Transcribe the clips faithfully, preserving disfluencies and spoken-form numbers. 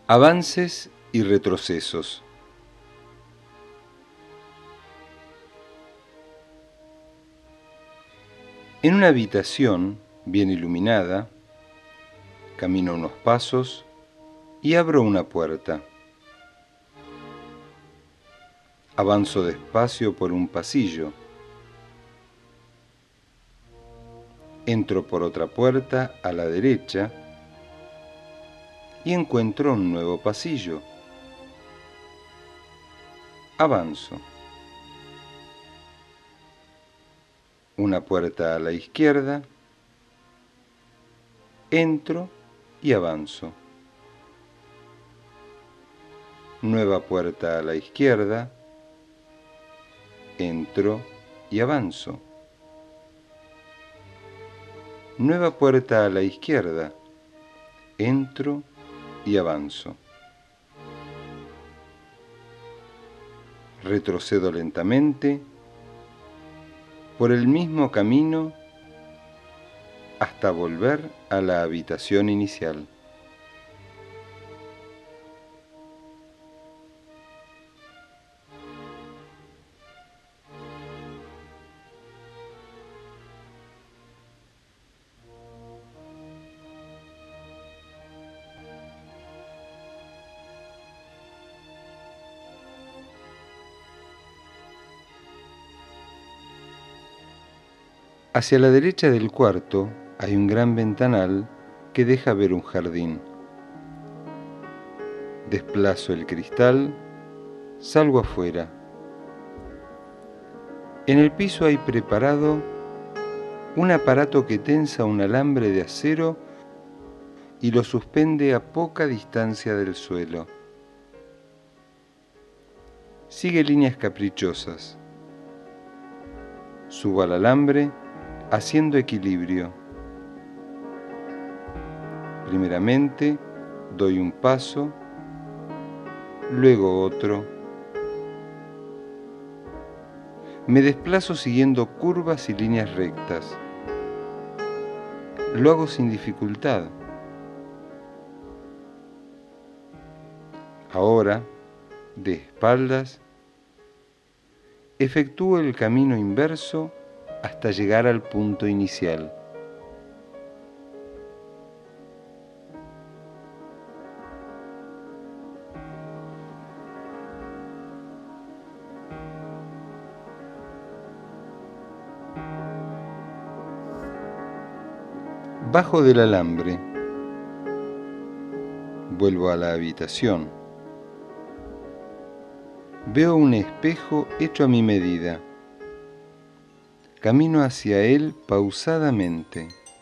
Avances y retrocesos. En una habitación bien iluminada, camino unos pasos y abro una puerta. Avanzo despacio por un pasillo. Entro por otra puerta a la derecha y encuentro un nuevo pasillo. Avanzo. Una puerta a la izquierda. Entro y avanzo. Nueva puerta a la izquierda. Entro y avanzo. Nueva puerta a la izquierda. Entro y avanzo. Retrocedo lentamente por el mismo camino hasta volver a la habitación inicial. Hacia la derecha del cuarto hay un gran ventanal que deja ver un jardín. Desplazo el cristal, salgo afuera. En el piso hay preparado un aparato que tensa un alambre de acero y lo suspende a poca distancia del suelo. Sigue líneas caprichosas. Subo al alambre haciendo equilibrio. Primeramente doy un paso, luego otro. Me desplazo siguiendo curvas y líneas rectas. Lo hago sin dificultad. Ahora, de espaldas, efectúo el camino inverso hasta llegar al punto inicial. Bajo del alambre. Vuelvo a la habitación. Veo un espejo hecho a mi medida. Camino hacia él pausadamente,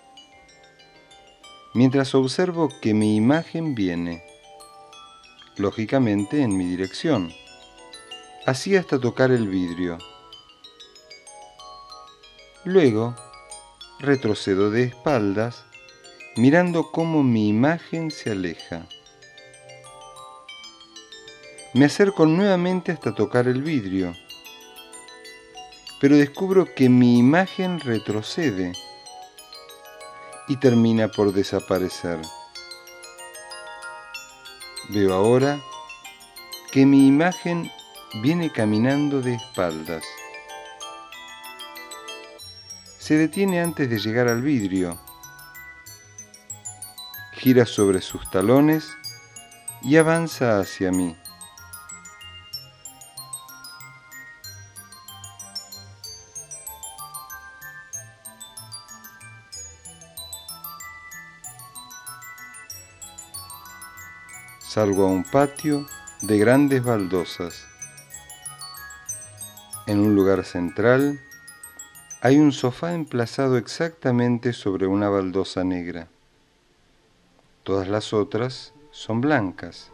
mientras observo que mi imagen viene, lógicamente, en mi dirección, así hasta tocar el vidrio. Luego, retrocedo de espaldas, mirando cómo mi imagen se aleja. Me acerco nuevamente hasta tocar el vidrio, pero descubro que mi imagen retrocede y termina por desaparecer. Veo ahora que mi imagen viene caminando de espaldas. Se detiene antes de llegar al vidrio, gira sobre sus talones y avanza hacia mí. Salgo a un patio de grandes baldosas. En un lugar central hay un sofá emplazado exactamente sobre una baldosa negra. Todas las otras son blancas.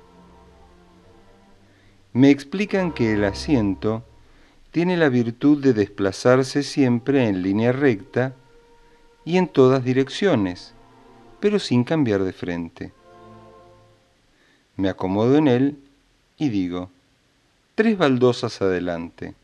Me explican que el asiento tiene la virtud de desplazarse siempre en línea recta y en todas direcciones, pero sin cambiar de frente. Me acomodo en él y digo, tres baldosas adelante.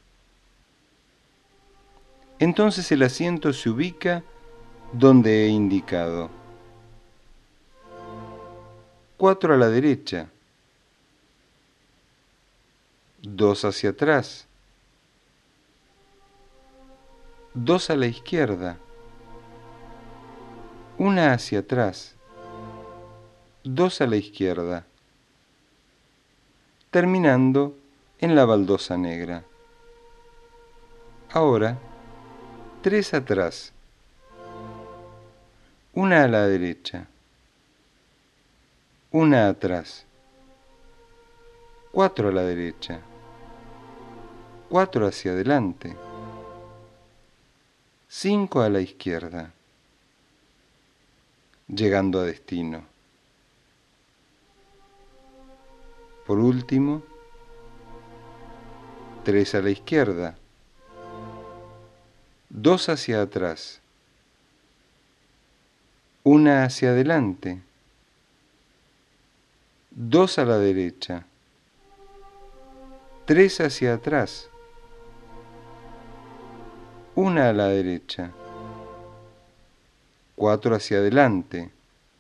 Entonces el asiento se ubica donde he indicado. Cuatro a la derecha, dos hacia atrás, dos a la izquierda, una hacia atrás, dos a la izquierda, terminando en la baldosa negra. Ahora, tres atrás, una a la derecha, una atrás, cuatro a la derecha, cuatro hacia adelante, cinco a la izquierda, llegando a destino. Por último, tres a la izquierda, dos hacia atrás, una hacia adelante, dos a la derecha, tres hacia atrás, una a la derecha, cuatro hacia adelante,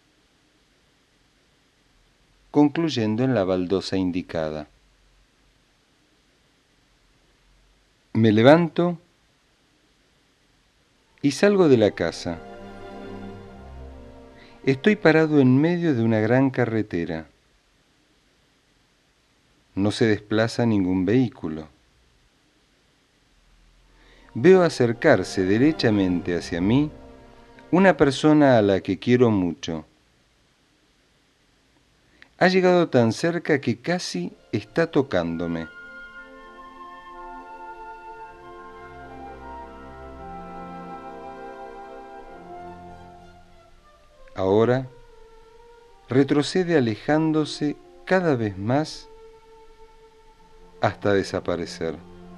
concluyendo en la baldosa indicada. Me levanto y salgo de la casa. Estoy parado en medio de una gran carretera. No se desplaza ningún vehículo. Veo acercarse derechamente hacia mí una persona a la que quiero mucho. Ha llegado tan cerca que casi está tocándome. Ahora retrocede alejándose cada vez más hasta desaparecer.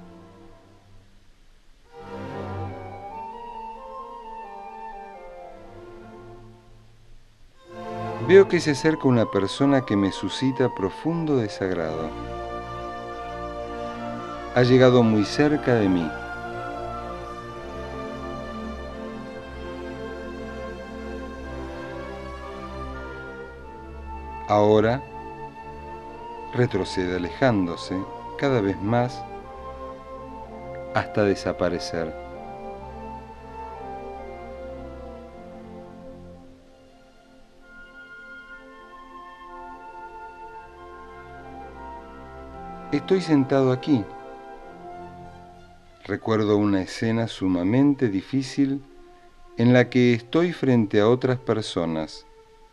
Veo que se acerca una persona que me suscita profundo desagrado. Ha llegado muy cerca de mí. Ahora retrocede alejándose cada vez más hasta desaparecer. Estoy sentado aquí. Recuerdo una escena sumamente difícil en la que estoy frente a otras personas.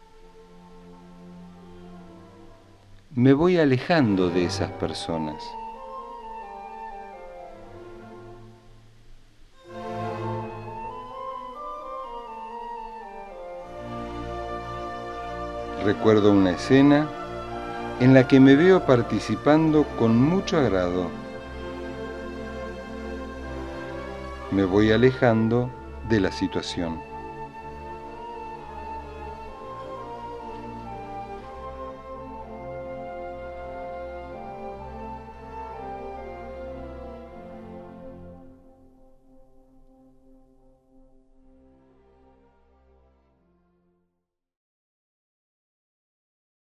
Me voy alejando de esas personas. Recuerdo una escena en la que me veo participando con mucho agrado. Me voy alejando de la situación.